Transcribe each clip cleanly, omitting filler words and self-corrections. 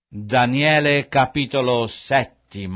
Daniele capitolo 7.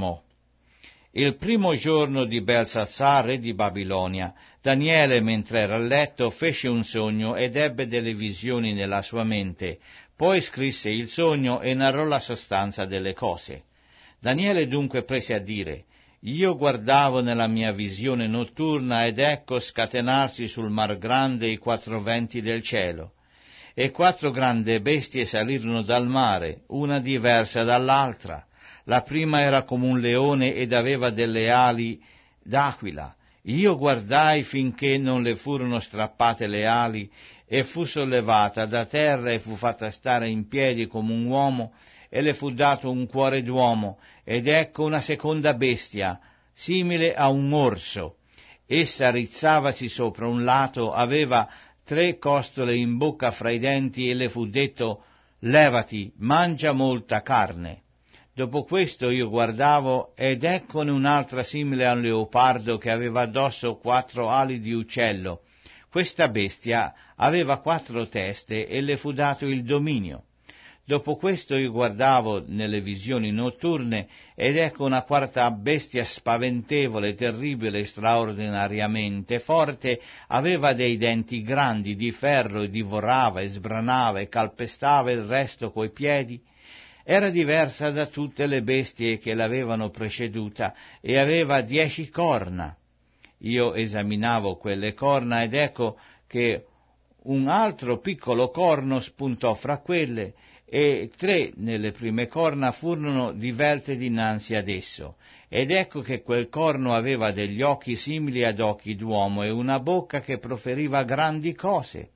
Il primo giorno di Belsazzar, re di Babilonia, Daniele, mentre era a letto, fece un sogno ed ebbe delle visioni nella sua mente. Poi scrisse il sogno e narrò la sostanza delle cose. Daniele dunque prese a dire: Io guardavo nella mia visione notturna ed ecco scatenarsi sul mar grande i 4 venti del cielo. E 4 grandi bestie salirono dal mare, una diversa dall'altra. La prima era come un leone ed aveva delle ali d'aquila. Io guardai finché non le furono strappate le ali, e fu sollevata da terra e fu fatta stare in piedi come un uomo, e le fu dato un cuore d'uomo, ed ecco una seconda bestia, simile a un orso. Essa rizzavasi sopra un lato, aveva 3 costole in bocca fra i denti, e le fu detto: levati, mangia molta carne. Dopo questo io guardavo, ed eccone un'altra simile a un leopardo, che aveva addosso 4 ali di uccello. Questa bestia aveva 4 teste, e le fu dato il dominio. Dopo questo io guardavo nelle visioni notturne, ed ecco una quarta bestia spaventevole, terribile, straordinariamente forte, aveva dei denti grandi di ferro, e divorava, e sbranava, e calpestava il resto coi piedi. Era diversa da tutte le bestie che l'avevano preceduta, e aveva 10 corna. Io esaminavo quelle corna, ed ecco che un altro piccolo corno spuntò fra quelle, e 3 nelle prime corna furono divelte dinanzi ad esso. Ed ecco che quel corno aveva degli occhi simili ad occhi d'uomo e una bocca che proferiva grandi cose.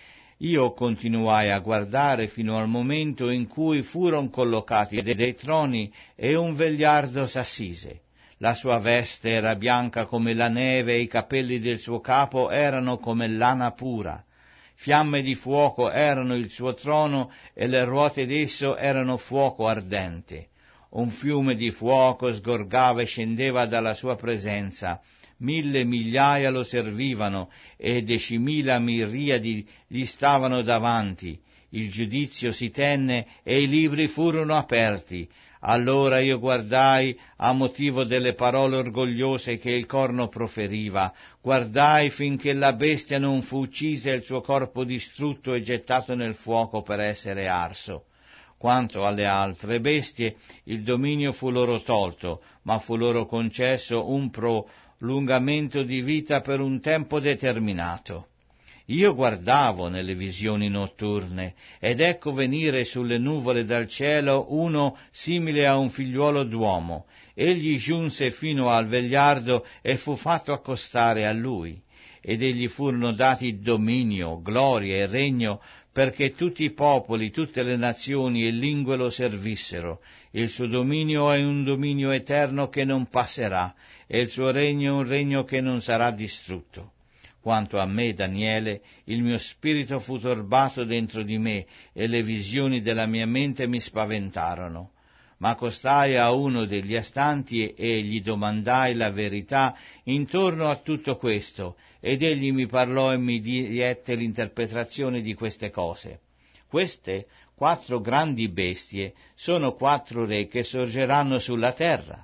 Io continuai a guardare fino al momento in cui furono collocati dei troni e un vegliardo s'assise. La sua veste era bianca come la neve e i capelli del suo capo erano come lana pura. Fiamme di fuoco erano il suo trono e le ruote d'esso erano fuoco ardente. Un fiume di fuoco sgorgava e scendeva dalla sua presenza. 1000 migliaia lo servivano e 10.000 miriadi gli stavano davanti. Il giudizio si tenne e i libri furono aperti. Allora io guardai a motivo delle parole orgogliose che il corno proferiva. Guardai finché la bestia non fu uccisa e il suo corpo distrutto e gettato nel fuoco per essere arso. Quanto alle altre bestie, il dominio fu loro tolto, ma fu loro concesso un prolungamento di vita per un tempo determinato. Io guardavo nelle visioni notturne, ed ecco venire sulle nuvole dal cielo uno simile a un figliuolo d'uomo. Egli giunse fino al vegliardo e fu fatto accostare a lui. Ed egli furono dati dominio, gloria e regno, perché tutti i popoli, tutte le nazioni e lingue lo servissero. Il suo dominio è un dominio eterno che non passerà, e il suo regno è un regno che non sarà distrutto. Quanto a me, Daniele, il mio spirito fu turbato dentro di me, e le visioni della mia mente mi spaventarono. Ma accostai a uno degli astanti e gli domandai la verità intorno a tutto questo, ed egli mi parlò e mi diede l'interpretazione di queste cose. Queste 4 grandi bestie sono 4 re che sorgeranno sulla terra.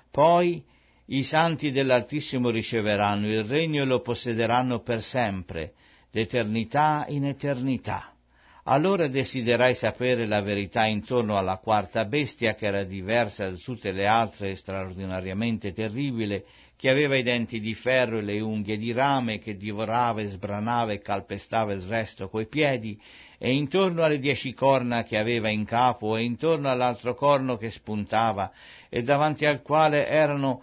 Poi i santi dell'Altissimo riceveranno il regno e lo possederanno per sempre, d'eternità in eternità. Allora desiderai sapere la verità intorno alla quarta bestia, che era diversa da tutte le altre e straordinariamente terribile, che aveva i denti di ferro e le unghie di rame, che divorava e sbranava e calpestava il resto coi piedi, e intorno alle 10 corna che aveva in capo, e intorno all'altro corno che spuntava, e davanti al quale erano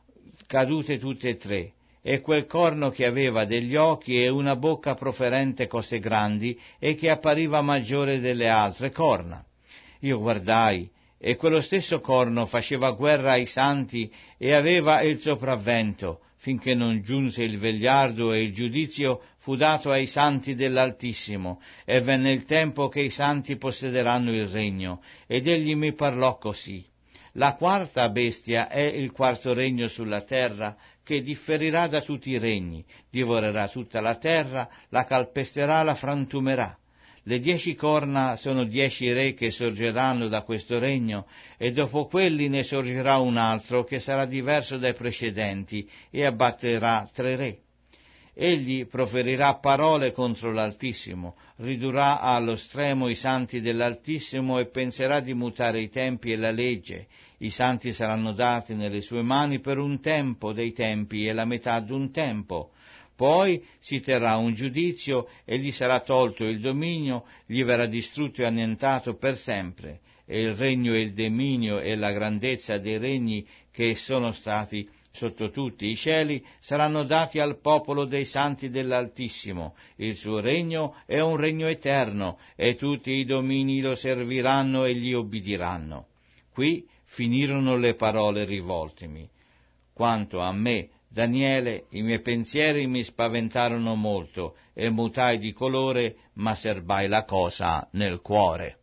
cadute tutte e 3, e quel corno che aveva degli occhi e una bocca proferente cose grandi e che appariva maggiore delle altre corna. Io guardai, e quello stesso corno faceva guerra ai santi e aveva il sopravvento, finché non giunse il vegliardo e il giudizio fu dato ai santi dell'Altissimo, e venne il tempo che i santi possederanno il regno, ed egli mi parlò così. La quarta bestia è il quarto regno sulla terra, che differirà da tutti i regni, divorerà tutta la terra, la calpesterà, la frantumerà. Le 10 corna sono 10 re che sorgeranno da questo regno, e dopo quelli ne sorgerà un altro che sarà diverso dai precedenti e abbatterà 3 re. Egli proferirà parole contro l'Altissimo, ridurrà allo stremo i santi dell'Altissimo e penserà di mutare i tempi e la legge. I santi saranno dati nelle sue mani per un tempo dei tempi e la metà d'un tempo. Poi si terrà un giudizio e gli sarà tolto il dominio, gli verrà distrutto e annientato per sempre, e il regno e il dominio e la grandezza dei regni che sono stati sotto tutti i cieli saranno dati al popolo dei santi dell'Altissimo. Il suo regno è un regno eterno, e tutti i domini lo serviranno e gli obbediranno. Qui finirono le parole rivoltemi. Quanto a me, Daniele, i miei pensieri mi spaventarono molto, e mutai di colore, ma serbai la cosa nel cuore.